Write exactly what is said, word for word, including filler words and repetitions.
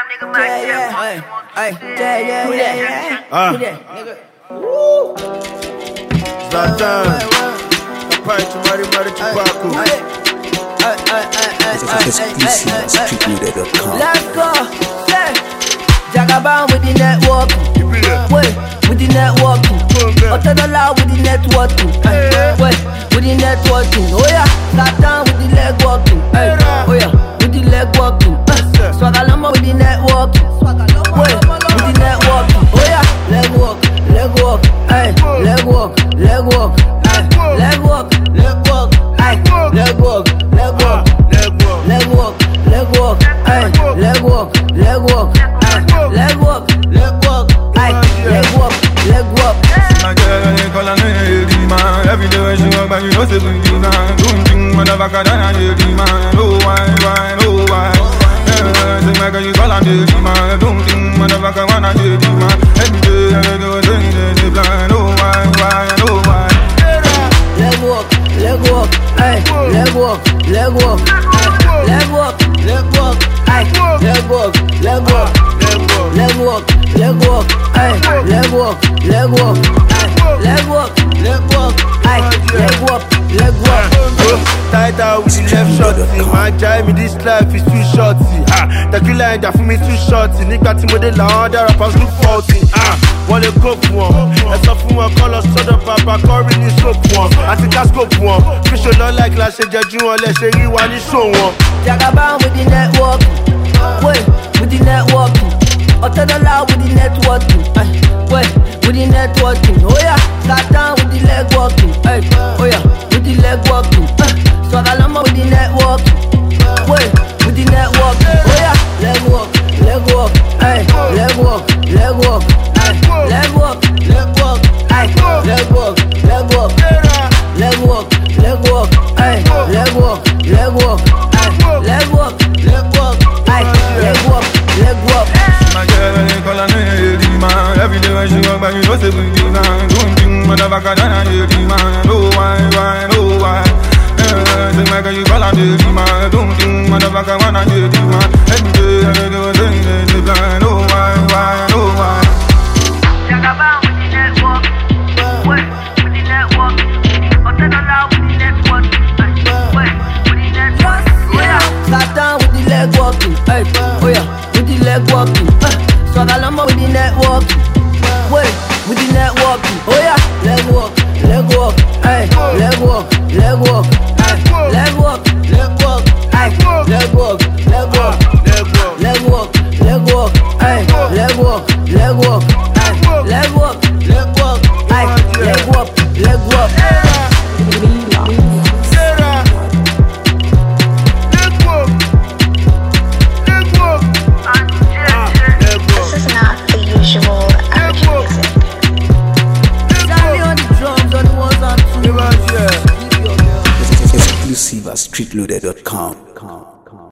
Yeah, yeah, hey, hey, yeah, yeah, yeah, yeah. Ah. Who that, nigga? Woo. Zlatan, Kapai Tumari Mari Tupaku. Who that? Hey, hey, hey, hey, hey, hey, hey, street leader dot com. Let's go, say, Jagaban with the network. Wait, with the networking. Otodola with the networking. Wait, with the networking. Oh yeah, Zlatan with the leg walking. Hey, oh yeah, with the leg walking. Swagalama with the networking. Wait, with the networking. Oh yeah, leg walk, leg walk. Hey, leg walk, leg walk. Hey, leg walk, leg walk. Hey, leg walk, leg walk. Leg walk, leg walk. Hey, leg walk, leg walk. Hey, leg walk, leg walk. Hey, leg walk, leg walk. My girl, they call her lady man. Every day when she walk by, you know say we do man. Don't think motherfucker than a lady man. Oh why, why, oh why? Yeah, say my girl, you call her lady man. Don't think motherfucker wanna lady man. Every day, every day, say they they blind. Oh why, why, oh why? Leg walk, leg walk, ay, leg walk, leg walk, ay, leg walk, leg walk, ay, leg walk, leg walk, leg walk, leg walk, ay, leg walk, leg walk, ay, leg walk, leg walk, ay, leg walk, leg walk. Tight out with the left shot. My drive me this life is too short. Ah, the kill line that for me too short. Nigga tí mo dé làwọn other rappers look faulty. Ah, wọ́n lè kó fún wọn. Ẹ sọ fún wọn kọ́ lọ sọ́dọ̀ bàbá kọ́rí ní soap wọn. Àti cascope wọn. Fíṣọ lọ like la ṣe jẹjú wọn lẹ ṣe rí wa ní show wọn. Jagaban with the networking. Wait, with the networking. Otodola with the networking. Ay, wait, with the networking. Oh yeah, Zlatan with the leg walking. Ay, oh yeah, with the leg walking. Swagalama with the networking. Wait, with the networking. Oh yeah, leg walk, leg walk. Ay, leg walk, leg walk. Ay, leg walk, leg walk. Ay, leg walk, leg walk. Leg walk, leg walk. Ay, leg walk, leg walk. Ay, leg walk, leg walk. Ay, leg walk, leg walk. My girl, they call her lady man. Every day when she walk by, you know say we do man. Don't think motherfucker than a lady man. Oh why, why, oh why? Yeah, say my girl, you call her lady man. Don't think motherfucker wanna lady man. Every day, every day, say they they blind. Oh why, why, oh why? Jagaban with the network. Wait, with the network. Otodola with the network. Wait, with the network. Oh yeah. Zlatan with the leg walking. Ay, oh yeah, with the leg walking. Swagalama with the networking. Wait, with the networking. Oh yeah, leg walk, leg walk. Ay, leg walk, leg walk. Ay, leg walk, leg walk. Ay, leg walk, leg walk. Leg walk, leg walk. Ay, leg walk, leg walk. Ay, leg walk, leg walk. Ay, leg walk, leg walk. This is not the usual average music. Charlie on the drums, on the ones on two. Yeah. Keep your girl. Exclusive at street loader dot com.